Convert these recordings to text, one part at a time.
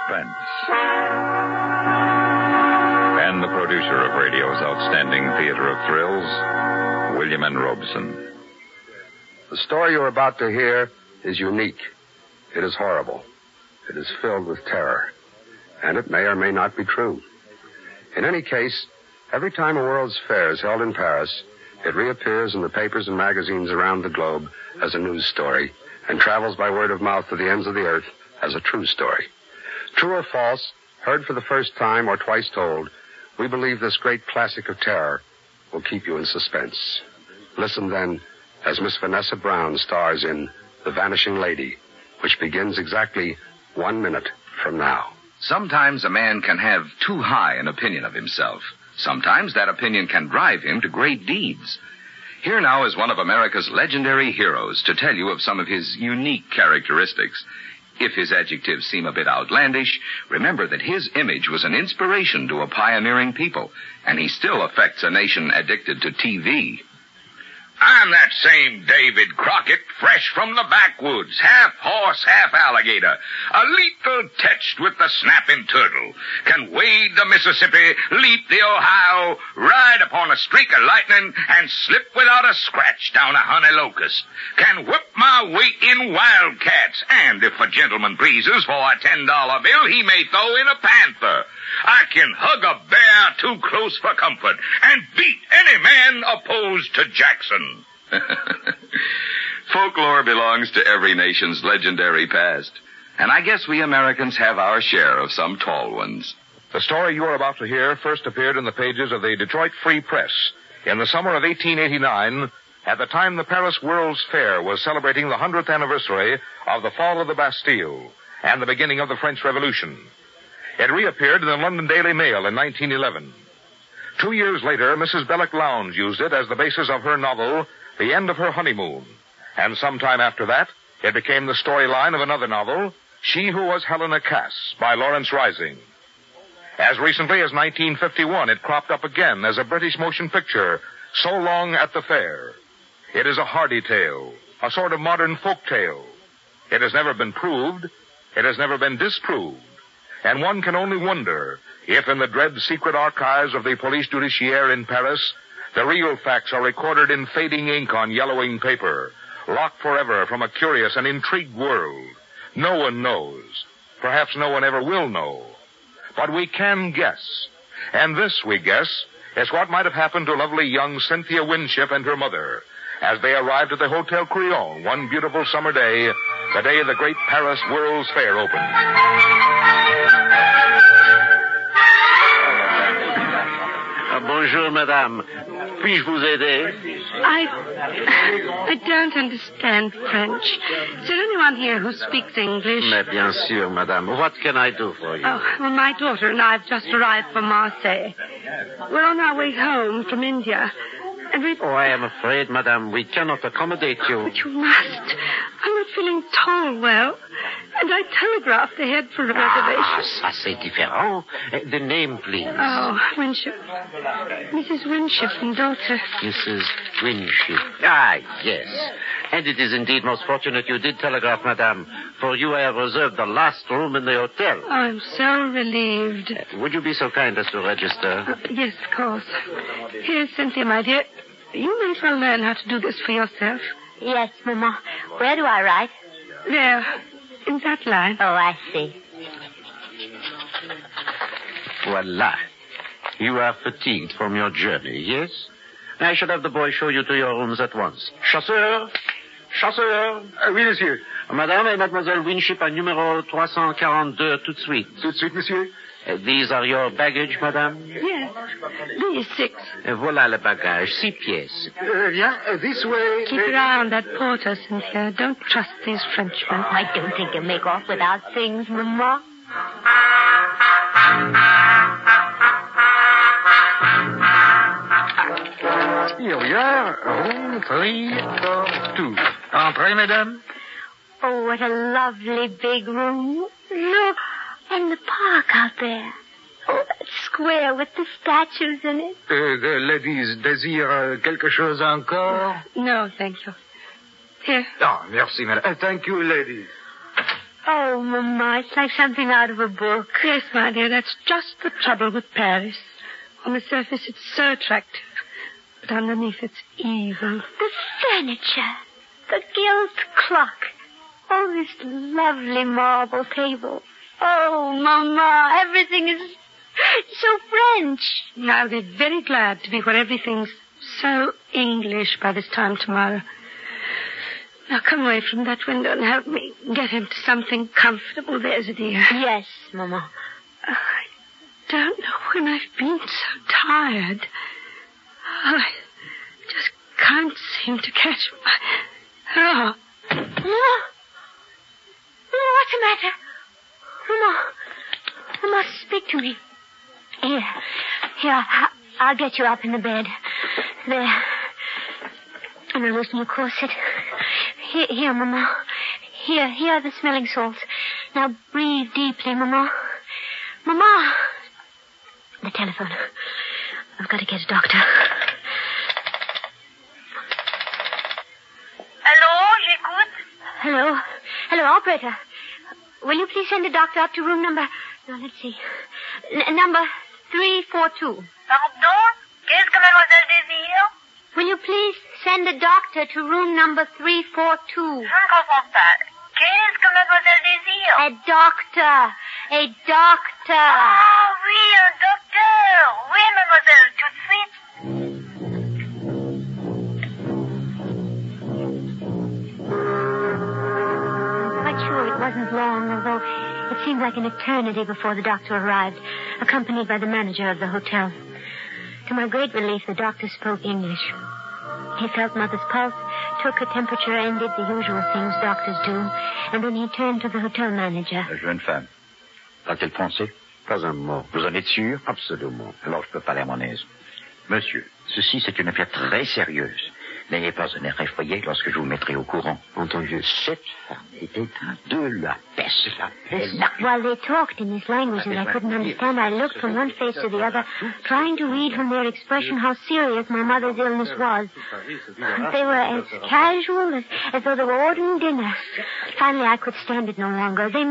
suspense. And the producer of radio's outstanding theater of thrills, William N. Robeson. The story you're about to hear is unique. It is horrible. It is filled with terror. And it may or may not be true. In any case, every time a World's Fair is held in Paris, it reappears in the papers and magazines around the globe as a news story and travels by word of mouth to the ends of the earth as a true story. True or false, heard for the first time or twice told, we believe this great classic of terror will keep you in suspense. Listen then as Miss Vanessa Brown stars in The Vanishing Lady, which begins exactly 1 minute from now. Sometimes a man can have too high an opinion of himself. Sometimes that opinion can drive him to great deeds. Here now is one of America's legendary heroes to tell you of some of his unique characteristics. If his adjectives seem a bit outlandish, remember that his image was an inspiration to a pioneering people, and he still affects a nation addicted to TV. I'm that same David Crockett, fresh from the backwoods, half horse, half alligator, a lethal touched with the snapping turtle, can wade the Mississippi, leap the Ohio, ride upon a streak of lightning, and slip without a scratch down a honey locust, can whip my weight in wildcats, and if a gentleman pleases, for a $10 bill, he may throw in a panther. I can hug a bear too close for comfort and beat any man opposed to Jackson. Folklore belongs to every nation's legendary past. And I guess we Americans have our share of some tall ones. The story you are about to hear first appeared in the pages of the Detroit Free Press in the summer of 1889, at the time the Paris World's Fair was celebrating the 100th anniversary of the fall of the Bastille and the beginning of the French Revolution. It reappeared in the London Daily Mail in 1911. 2 years later, Mrs. Belloc Lowndes used it as the basis of her novel, The End of Her Honeymoon. And sometime after that, it became the storyline of another novel, She Who Was Helena Cass, by Lawrence Rising. As recently as 1951, it cropped up again as a British motion picture, So Long at the Fair. It is a hardy tale, a sort of modern folk tale. It has never been proved. It has never been disproved. And one can only wonder if in the dread secret archives of the Police Judiciaire in Paris, the real facts are recorded in fading ink on yellowing paper, locked forever from a curious and intrigued world. No one knows. Perhaps no one ever will know. But we can guess. And this, we guess, is what might have happened to lovely young Cynthia Winship and her mother as they arrived at the Hotel Crillon one beautiful summer day, the day the great Paris World's Fair opened. Bonjour, madame. Puis-je vous aider? I don't understand French. Is there anyone here who speaks English? Mais bien sûr, madame. What can I do for you? Oh, well, my daughter and I have just arrived from Marseille. We're on our way home from India. And we... Oh, I am afraid, madame, we cannot accommodate you. But you must. I'm not feeling at all well. And I telegraphed ahead for a reservation. Ça, c'est différent. The name, please. Oh, Winship. Mrs. Winship and daughter. Mrs. Winship. Ah, yes. And it is indeed most fortunate you did telegraph, madame, for you have reserved the last room in the hotel. Oh, I'm so relieved. Would you be so kind as to register? Yes, of course. Here's Cynthia, my dear. You may as well learn how to do this for yourself. Yes, Mama. Where do I write? There. In that line. Oh, I see. Voila. You are fatigued from your journey, yes? I shall have the boy show you to your rooms at once. Chasseur! Chasseur! Oui, monsieur. Madame et Mademoiselle Winship à numéro 342, tout de suite. Tout de suite, monsieur. These are your baggage, madame? Yes. These 6. Voilà le bagage, 6 pièces. Bien, this way. Keep your eye on that porter, Cynthia. Don't trust these Frenchmen. I don't think you'll make off without things, Mama. Here we are. Room 342. Entrez, madame. Oh, what a lovely big room. Look, and the park out there. Oh, that square with the statues in it. The ladies désirent quelque chose encore? No, thank you. Here. Ah, merci, madame. Thank you, ladies. Oh, Mama, it's like something out of a book. Yes, my dear, that's just the trouble with Paris. On the surface, it's so attractive. But underneath, it's evil. The furniture, the gilt clock, oh, this lovely marble table. Oh, Mama, everything is so French. I'll be very glad to be where everything's so English by this time tomorrow. Now come away from that window and help me get into something comfortable. There's a dear. Yes, Mama. I don't know when I've been so tired. I just can't seem to catch my... Oh. Mama? What's the matter? Mama, speak to me. Here, I'll get you up in the bed. There. And I'll loosen your corset. Here, Mama. Here are the smelling salts. Now breathe deeply, Mama. Mama! The telephone. I've got to get a doctor. Hello, operator. Will you please send a doctor up to room number... No, let's see. Number 342. Pardon? Qu'est-ce que mademoiselle désire? Will you please send a doctor to room number 342? Je ne comprends pas. Qu'est-ce que mademoiselle désire? A doctor. Ah, oui, un docteur. Oui, mademoiselle, tout de suite. Quite sure it wasn't long, although it seemed like an eternity before the doctor arrived, accompanied by the manager of the hotel. To my great relief, the doctor spoke English. He felt Mother's pulse, took her temperature, and did the usual things doctors do. And then he turned to the hotel manager. La jeune femme. Parle-t-elle français? Pas un mot. Vous en êtes sûr? Absolument. Alors je peux parler à mon aise. Monsieur, ceci c'est une affaire très sérieuse. N'ayez pas un air effrayé lorsque je vous mettrai au courant. Entendu. Cette femme était de la peste. While they talked in this language that I couldn't understand, I looked from one face to the other, trying to read from their expression how serious my mother's illness was. They were as casual as though they were ordering dinner. Finally, I could stand it no longer. You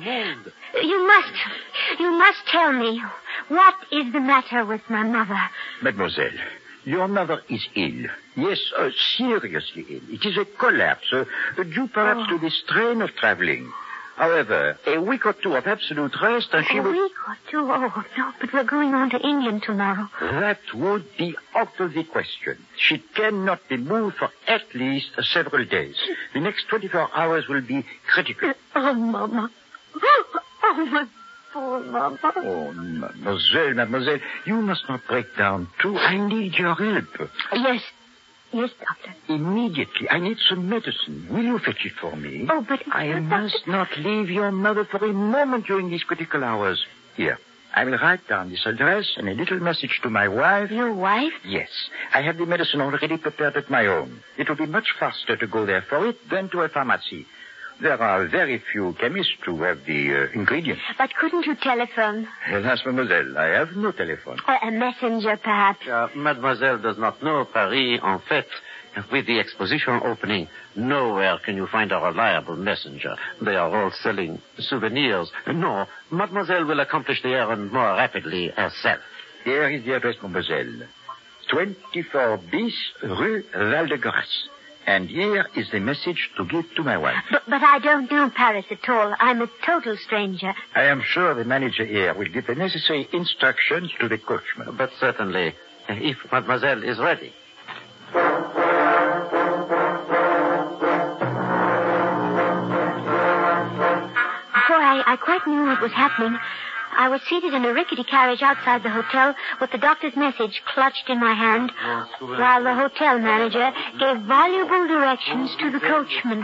must tell me, what is the matter with my mother? Mademoiselle, your mother is ill. Yes, seriously ill. It is a collapse, due perhaps to the strain of traveling. However, a week or two of absolute rest and she will... A week or two? Oh, no, but we're going on to England tomorrow. That would be out of the question. She cannot be moved for at least several days. The next 24 hours will be critical. Oh, Mama. Oh, my poor Mama. Oh, mademoiselle, you must not break down, too. I need your help. Yes, doctor. Immediately. I need some medicine. Will you fetch it for me? Oh, but... I must not leave your mother for a moment during these critical hours. Here, I will write down this address and a little message to my wife. Your wife? Yes. I have the medicine already prepared at my home. It will be much faster to go there for it than to a pharmacy. There are very few chemists who have the ingredients. But couldn't you telephone? Alas, mademoiselle, I have no telephone. A messenger, perhaps. Mademoiselle does not know Paris, en fait. With the exposition opening, nowhere can you find a reliable messenger. They are all selling souvenirs. No, Mademoiselle will accomplish the errand more rapidly herself. Here is the address, mademoiselle. 24 bis Rue Val-de-Grâce. And here is the message to give to my wife. But I don't know Paris at all. I'm a total stranger. I am sure the manager here will give the necessary instructions to the coachman. But certainly, if Mademoiselle is ready. Before I quite knew what was happening, I was seated in a rickety carriage outside the hotel with the doctor's message clutched in my hand, while the hotel manager gave valuable directions to the coachman.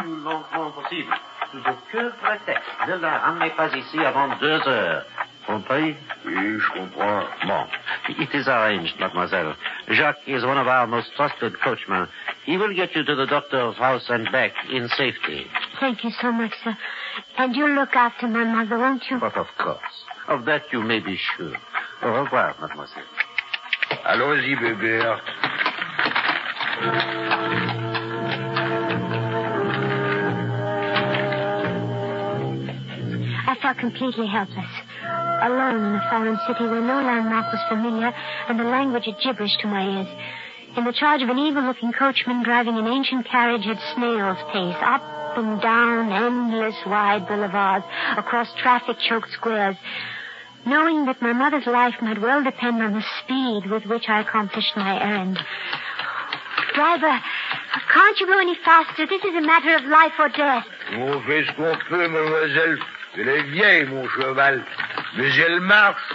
Ne la ramenez pas ici avant 2 heures. Compris? Oui, je comprends. Bon. It is arranged, mademoiselle. Jacques is one of our most trusted coachmen. He will get you to the doctor's house and back in safety. Thank you so much, sir. And you'll look after my mother, won't you? But of course. Of that you may be sure. Au revoir, mademoiselle. Allons-y, bébé. completely helpless. Alone in a foreign city where no landmark was familiar and the language a gibberish to my ears. In the charge of an evil-looking coachman driving an ancient carriage at snail's pace, up and down endless wide boulevards, across traffic-choked squares, knowing that my mother's life might well depend on the speed with which I accomplished my errand. Driver, can't you go any faster? This is a matter of life or death. On fait ce qu'on peut, mademoiselle. Elle est vieille, mon cheval. Mais elle marche.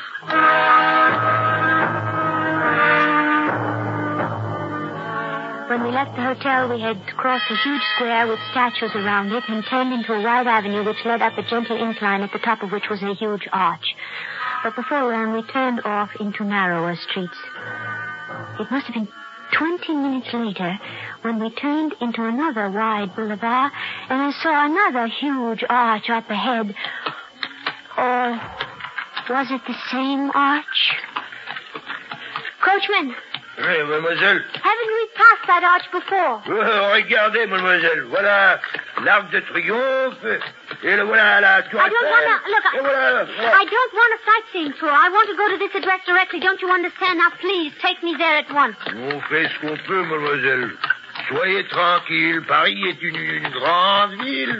When we left the hotel, we had crossed a huge square with statues around it and turned into a wide avenue which led up a gentle incline at the top of which was a huge arch. But before long, we turned off into narrower streets. It must have been 20 minutes later when we turned into another wide boulevard and I saw another huge arch up ahead. Or was it the same arch? Coachman! Oui, mademoiselle. Haven't we passed that arch before? Regardez, mademoiselle. Voilà l'Arc de Triomphe. Et voilà la Tour Eiffel. I don't want a sightseeing tour. I want to go to this address directly. Don't you understand? Now, please, take me there at once. On fait ce qu'on peut, mademoiselle. Soyez tranquille. Paris est une grande ville.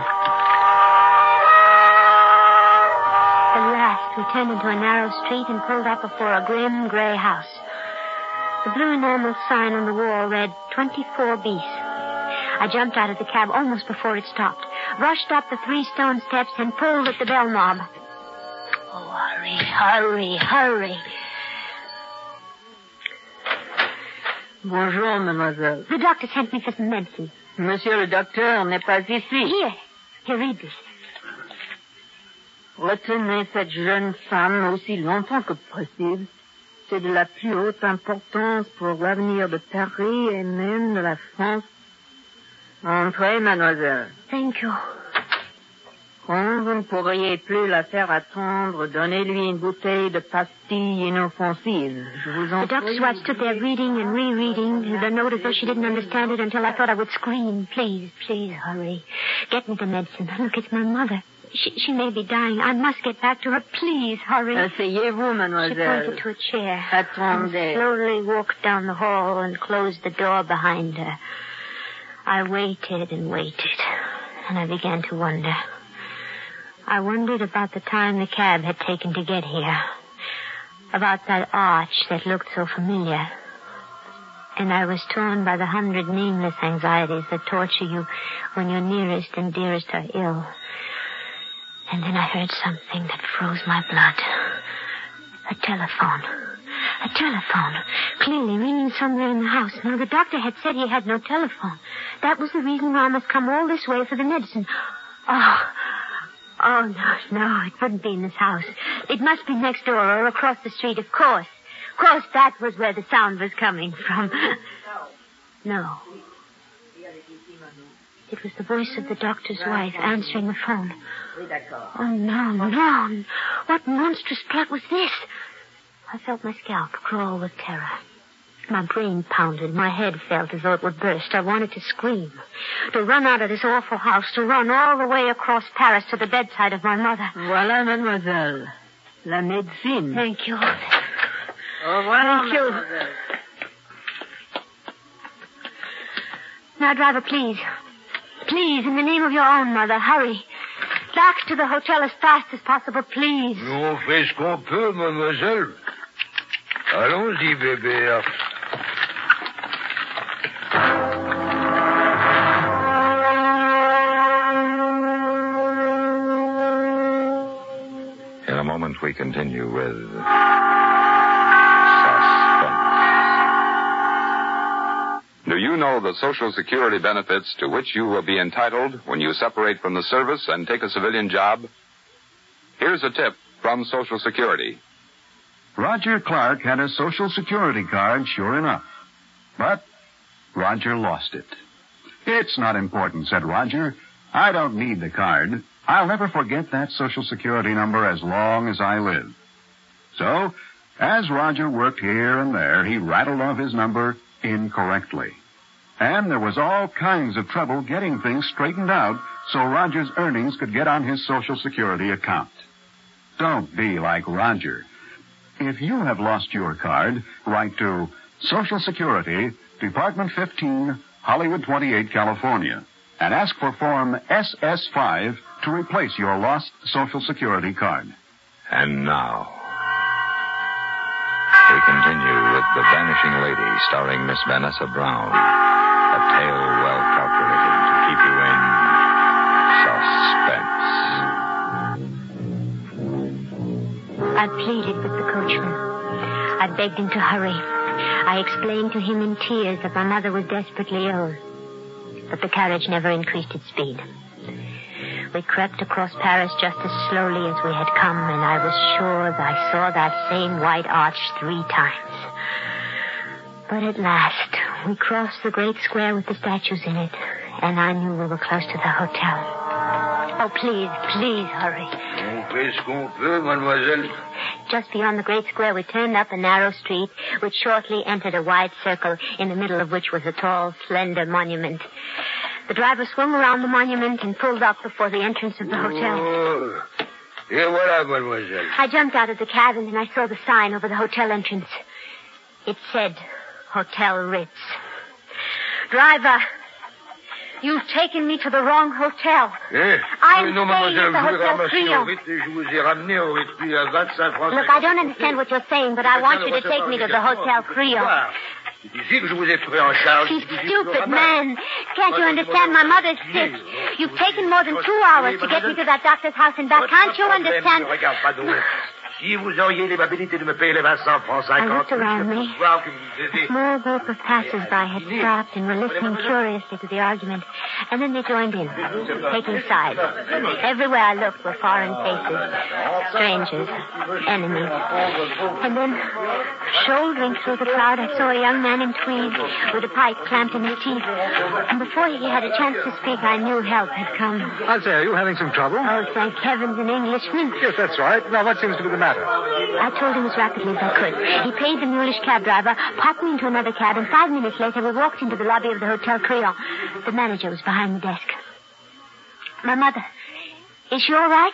At last, we turned into a narrow street and pulled up before a grim gray house. The blue enamel sign on the wall read 24 bis. I jumped out of the cab almost before it stopped, rushed up the 3 stone steps, and pulled at the bell knob. Oh, hurry. Bonjour, mademoiselle. The doctor sent me for some medicine. Monsieur le docteur n'est pas ici. Here, read this. Retenez cette jeune femme aussi longtemps que possible. C'est de la plus haute importance pour l'avenir de Paris et même de la France. Entrez, mademoiselle. Thank you. Quand vous ne pourriez plus la faire attendre, donnez-lui une bouteille de pastilles inoffensives. Je vous en prie. The doctor's wife stood there reading and rereading the note as though she didn't understand it until I thought I would scream. Please, hurry. Get me the medicine. Look, it's my mother. She may be dying. I must get back to her. Please, hurry. Asseyez-vous, mademoiselle. She pointed to a chair. Attendez. And slowly walked down the hall and closed the door behind her. I waited and waited, and I began to wonder. I wondered about the time the cab had taken to get here, about that arch that looked so familiar. And I was torn by the 100 nameless anxieties that torture you when your nearest and dearest are ill. And then I heard something that froze my blood. A telephone. Clearly ringing somewhere in the house. Now, the doctor had said he had no telephone. That was the reason why I must come all this way for the medicine. Oh, no, it wouldn't be in this house. It must be next door or across the street, of course. Of course, that was where the sound was coming from. No. It was the voice of the doctor's wife answering the phone. Oh, no. What monstrous plot was this? I felt my scalp crawl with terror. My brain pounded. My head felt as though it would burst. I wanted to scream. To run out of this awful house. To run all the way across Paris to the bedside of my mother. Voilà, mademoiselle. La médecine. Thank you. Au revoir, Thank you. mademoiselle. Now, driver, please. Please, in the name of your own mother, hurry. Back to the hotel as fast as possible, please. On fait ce qu'on peut, mademoiselle. Allons-y, bébé. In a moment, we continue with suspense. Do you know the Social Security benefits to which you will be entitled when you separate from the service and take a civilian job? Here's a tip from Social Security. Roger Clark had a Social Security card, sure enough. But Roger lost it. It's not important, said Roger. I don't need the card. I'll never forget that Social Security number as long as I live. So, as Roger worked here and there, he rattled off his number incorrectly. And there was all kinds of trouble getting things straightened out so Roger's earnings could get on his Social Security account. Don't be like Roger. If you have lost your card, write to Social Security, Department 15, Hollywood 28, California, and ask for Form SS5 to replace your lost Social Security card. And now, we continue with The Vanishing Lady, starring Miss Vanessa Brown. A tale well calculated to keep you in suspense. I pleaded with the coachman. I begged him to hurry. I explained to him in tears that my mother was desperately ill. But the carriage never increased its speed. We crept across Paris just as slowly as we had come, and I was sure that I saw that same white arch 3 times. But at last, we crossed the great square with the statues in it, and I knew we were close to the hotel. Oh, please, please hurry. On fait ce qu'on peut, mademoiselle. Just beyond the great square, we turned up a narrow street, which shortly entered a wide circle, in the middle of which was a tall, slender monument. The driver swung around the monument and pulled up before the entrance of the hotel. Oh. Et voilà, mademoiselle. I jumped out of the cabin and I saw the sign over the hotel entrance. It said, Hotel Ritz. Driver, you've taken me to the wrong hotel. I'm non, staying at mademoiselle, the je vous ai Hotel ramassé au Crillon. Ritz et je vous ai ramené au Ritz puis à 25 francs. Look, I don't understand what you're saying, but I want you to take me to the Hotel Crillon. C'est ici que je vous ai pris en charge. You stupid man. Can't you understand? My mother's sick. You've taken more than 2 hours to get me to that doctor's house and back. Can't you understand? Regarde pas d'eau. Si vous auriez l'amabilité de me payer les 25 francs 50, I looked around me. A small group of passers-by had stopped and were listening curiously to the argument. And then they joined in, taking sides. Everywhere I looked were foreign faces, strangers, enemies. And then, shouldering through the crowd, I saw a young man in tweed with a pipe clamped in his teeth. And before he had a chance to speak, I knew help had come. I say, are you having some trouble? Oh, thank heavens, an Englishman. Yes, that's right. Now, what seems to be the matter? I told him as rapidly as I could. He paid the mulish cab driver, popped me into another cab, and 5 minutes later we walked into the lobby of the Hotel Crillon. The manager was behind the desk. My mother, is she all right?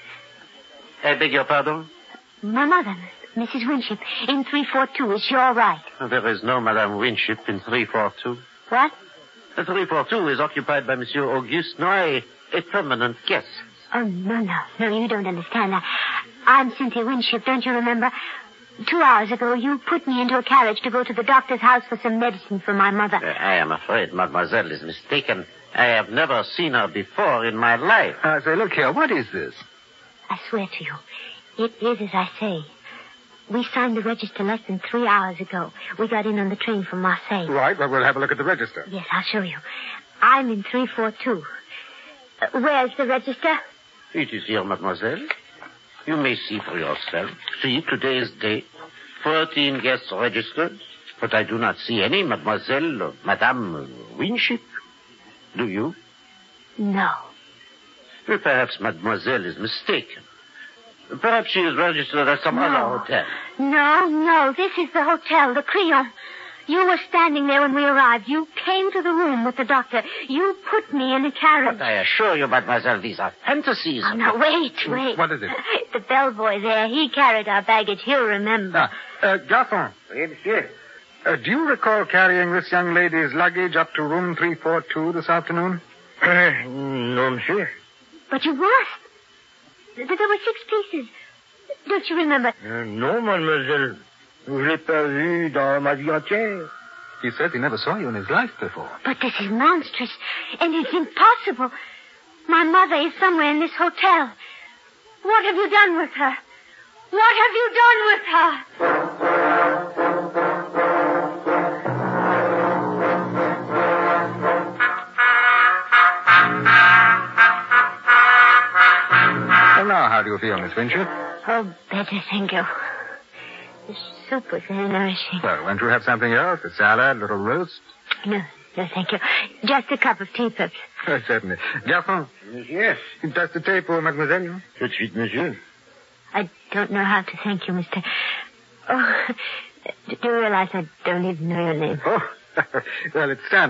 I beg your pardon? My mother, Mrs. Winship, in 342. Is she all right? There is no Madame Winship in 342. What? 342 is occupied by Monsieur Auguste Noy, a permanent guest. Oh, no, you don't understand. I'm Cynthia Winship, don't you remember? 2 hours ago, you put me into a carriage to go to the doctor's house for some medicine for my mother. I am afraid mademoiselle is mistaken. I have never seen her before in my life. Say, look here, what is this? I swear to you, it is as I say. We signed the register less than 3 hours ago. We got in on the train from Marseille. Right, well, we'll have a look at the register. Yes, I'll show you. I'm in 342. Where's the register? It is here, mademoiselle. You may see for yourself. See today's date. 14 guests registered. But I do not see any mademoiselle or Madame Winship. Do you? No. Well, perhaps mademoiselle is mistaken. Perhaps she is registered at some other hotel. No. This is the hotel, the Crillon. You were standing there when we arrived. You came to the room with the doctor. You put me in a carriage. But I assure you, mademoiselle, these are fantasies. Oh, now, wait. What is it? The bellboy there, he carried our baggage. He'll remember. Garçon. Oui, monsieur. Do you recall carrying this young lady's luggage up to room 342 this afternoon? No, monsieur. But you must. There were 6 pieces. Don't you remember? No, mademoiselle. Je l'ai pas vu dans ma vie entière. He says he never saw you in his life before. But this is monstrous, and it's impossible. My mother is somewhere in this hotel. What have you done with her? What have you done with her? Well, now, how do you feel, Miss Winship? Oh, better, thank you. The soup was very nourishing. Well, won't you have something else? A salad, a little roast? No, thank you. Just a cup of tea, perhaps. Certainly. Garçon. Yes. Une tasse de thé pour mademoiselle? Tout de suite, monsieur. I don't know how to thank you, Mr. Oh, do you realize I don't even know your name? Oh, well, it's Stanley.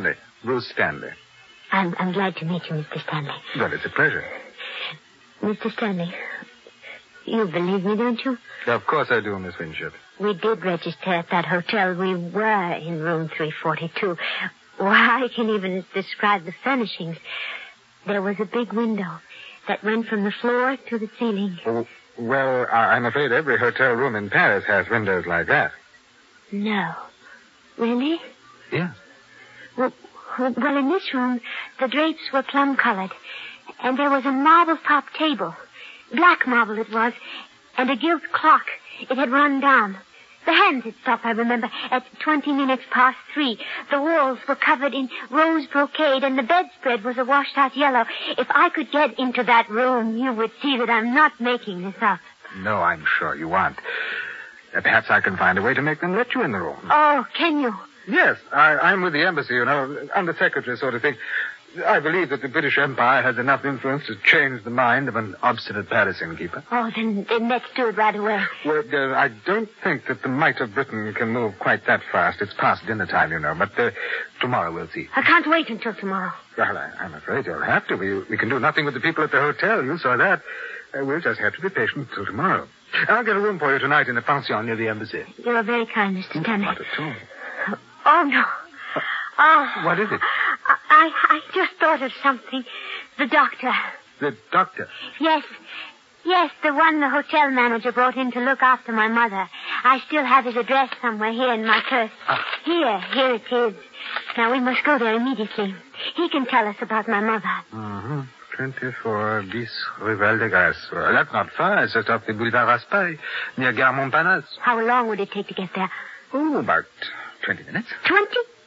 Bruce Stanley. I'm glad to meet you, Mr. Stanley. Well, it's a pleasure. Mr. Stanley, you believe me, don't you? Of course I do, Miss Winship. We did register at that hotel. We were in room 342. Why, I can't even describe the furnishings. There was a big window that went from the floor to the ceiling. Oh, well, I'm afraid every hotel room in Paris has windows like that. No. Really? Yeah. Well, in this room, the drapes were plum-colored, and there was a marble-top table. Black marble it was, and a gilt clock. It had run down. The hands had stopped, I remember, at 20 minutes past 3. The walls were covered in rose brocade, and the bedspread was a washed-out yellow. If I could get into that room, you would see that I'm not making this up. No, I'm sure you aren't. Perhaps I can find a way to make them let you in the room. Oh, can you? Yes, I'm with the embassy, undersecretary sort of thing. I believe that the British Empire has enough influence to change the mind of an obstinate Paris innkeeper. Oh, then let's do it right away. Well, I don't think that the might of Britain can move quite that fast. It's past dinner time, but tomorrow we'll see. I can't wait until tomorrow. Well, I'm afraid you'll have to. We can do nothing with the people at the hotel. You saw that. We'll just have to be patient until tomorrow. I'll get a room for you tonight in the pension near the embassy. You're very kind, Mr. Stanley. Not at all. Oh, no. Oh. What is it? I just thought of something. The doctor. The doctor? Yes, the one the hotel manager brought in to look after my mother. I still have his address somewhere here in my purse. Here it is. Now, we must go there immediately. He can tell us about my mother. Mm-hmm. 24 bis Rue Val-de-Grâce. Well, that's not far. It's just off the Boulevard Raspail, near Gare Montparnasse. How long would it take to get there? Oh, about 20 minutes. 20?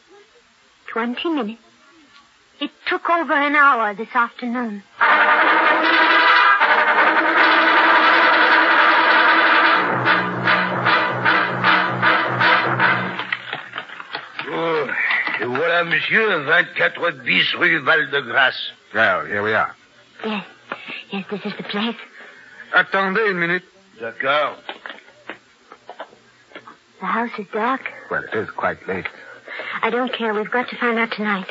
20 minutes? It took over an hour this afternoon. Oh, voilà, monsieur, 24 bis Rue Val-de-Grâce. Well, here we are. Yes, this is the place. Attendez une minute. D'accord. The house is dark. Well, it is quite late. I don't care. We've got to find out tonight.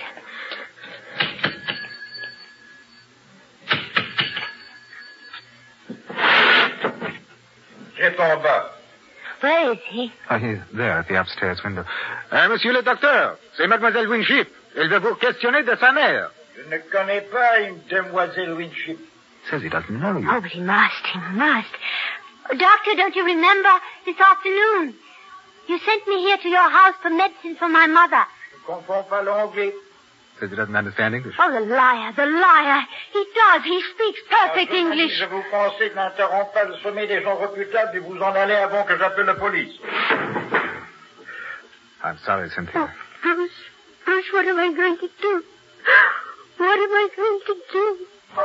C'est en bas. Where is he? He's there at the upstairs window. Monsieur le docteur, c'est Mademoiselle Winship. Elle veut vous questionner de sa mère. Je ne connais pas une demoiselle Winship. Says he doesn't know you. Oh, but he must. Doctor, don't you remember this afternoon? You sent me here to your house for medicine for my mother. Je comprends pas l'anglais. Says he doesn't understand English. Oh, the liar. He does. He speaks perfect English. Je vous conseille d'interrompre pas le sommet des gens reputables et vous en allez avant que j'appelle la police. I'm sorry, Cynthia. Oh, Bruce, what am I going to do? What am I going to do?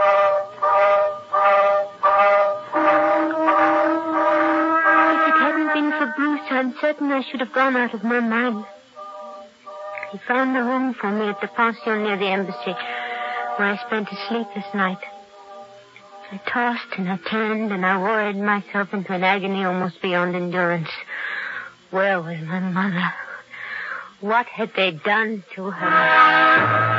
If it hadn't been for Bruce, I'm certain I should have gone out of my mind. He found a room for me at the pension near the embassy, where I spent a sleepless night. I tossed and I turned and I worried myself into an agony almost beyond endurance. Where was my mother? What had they done to her?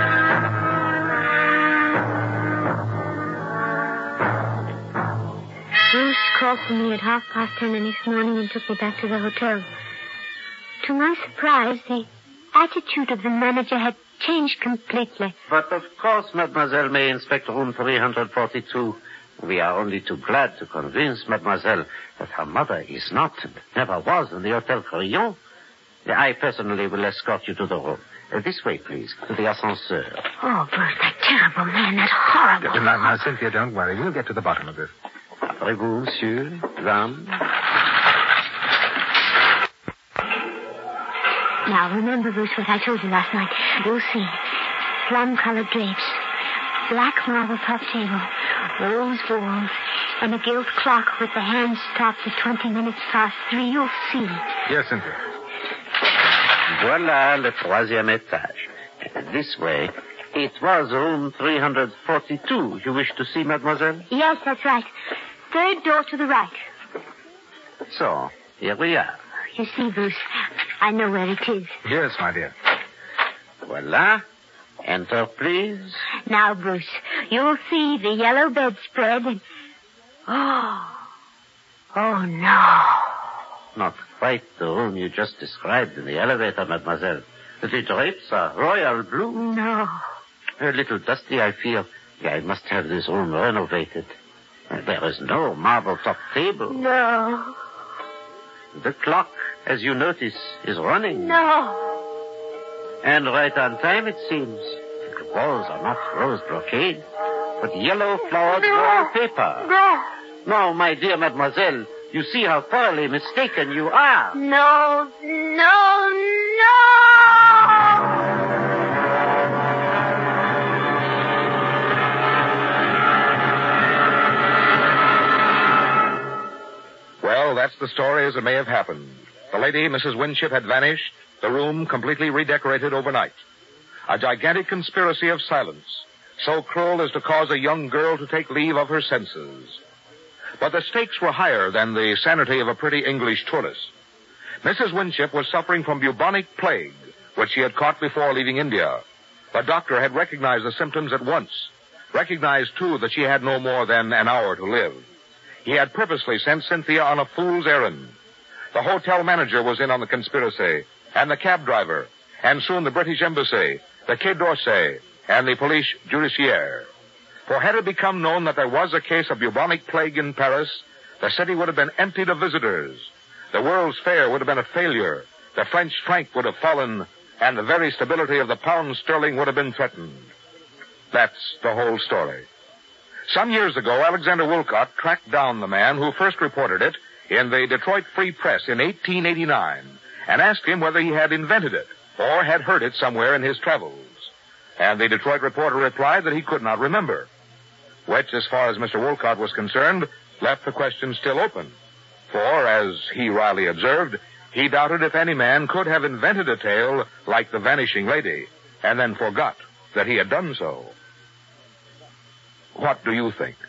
Bruce called for me at 10:30 the next morning and took me back to the hotel. To my surprise, the attitude of the manager had changed completely. But of course, mademoiselle may inspect room 342. We are only too glad to convince mademoiselle that her mother is not and never was in the Hotel Crillon. I personally will escort you to the room. This way, please, to the ascenseur. Oh, Bruce, that terrible man, that horrible... Now, Cynthia, don't worry. We'll get to the bottom of this. Après vous, monsieur, dame. Now, remember, Bruce, what I told you last night. You'll see. Plum-colored drapes, black marble top table, rose walls, and a gilt clock with the hands stopped at 20 minutes past 3. You'll see. Yes, Cynthia. Voilà le troisième étage. This way. It was room 342 you wish to see, mademoiselle? Yes, that's right. Third door to the right. So, here we are. You see, Bruce, I know where it is. Yes, my dear. Voilà. Enter, please. Now, Bruce, you'll see the yellow bedspread and... Oh, no. Not quite the room you just described in the elevator, mademoiselle. The drapes are royal blue. No. A little dusty, I feel. I must have this room renovated. There is no marble-top table. No. The clock, as you notice, is running. No. And right on time, it seems. The walls are not rose brocade, but yellow flowered wallpaper. No. No, my dear mademoiselle, you see how thoroughly mistaken you are. No. Well, that's the story as it may have happened. The lady, Mrs. Winship, had vanished, the room completely redecorated overnight. A gigantic conspiracy of silence, so cruel as to cause a young girl to take leave of her senses. But the stakes were higher than the sanity of a pretty English tourist. Mrs. Winship was suffering from bubonic plague, which she had caught before leaving India. The doctor had recognized the symptoms at once. Recognized, too, that she had no more than an hour to live. He had purposely sent Cynthia on a fool's errand. The hotel manager was in on the conspiracy, and the cab driver, and soon the British Embassy, the Quai d'Orsay, and the police judiciaire. For had it become known that there was a case of bubonic plague in Paris, the city would have been emptied of visitors. The World's Fair would have been a failure. The French franc would have fallen, and the very stability of the pound sterling would have been threatened. That's the whole story. Some years ago, Alexander Woollcott tracked down the man who first reported it in the Detroit Free Press in 1889 and asked him whether he had invented it or had heard it somewhere in his travels. And the Detroit reporter replied that he could not remember, which, as far as Mr. Woollcott was concerned, left the question still open. For, as he wryly observed, he doubted if any man could have invented a tale like The Vanishing Lady and then forgot that he had done so. What do you think?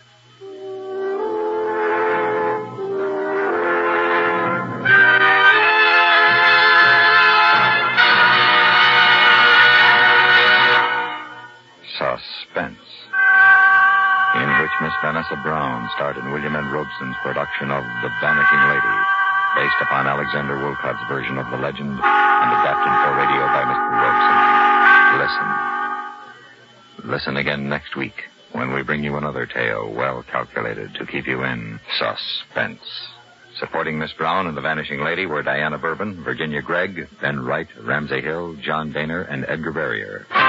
Suspense, in which Miss Vanessa Brown starred in William N. Robeson's production of The Vanishing Lady, based upon Alexander Woollcott's version of the legend and adapted for radio by Mr. Robeson. Listen again next week when we bring you another tale well calculated to keep you in suspense. Supporting Miss Brown and The Vanishing Lady were Diana Bourbon, Virginia Gregg, Ben Wright, Ramsey Hill, John Daner, and Edgar Barrier.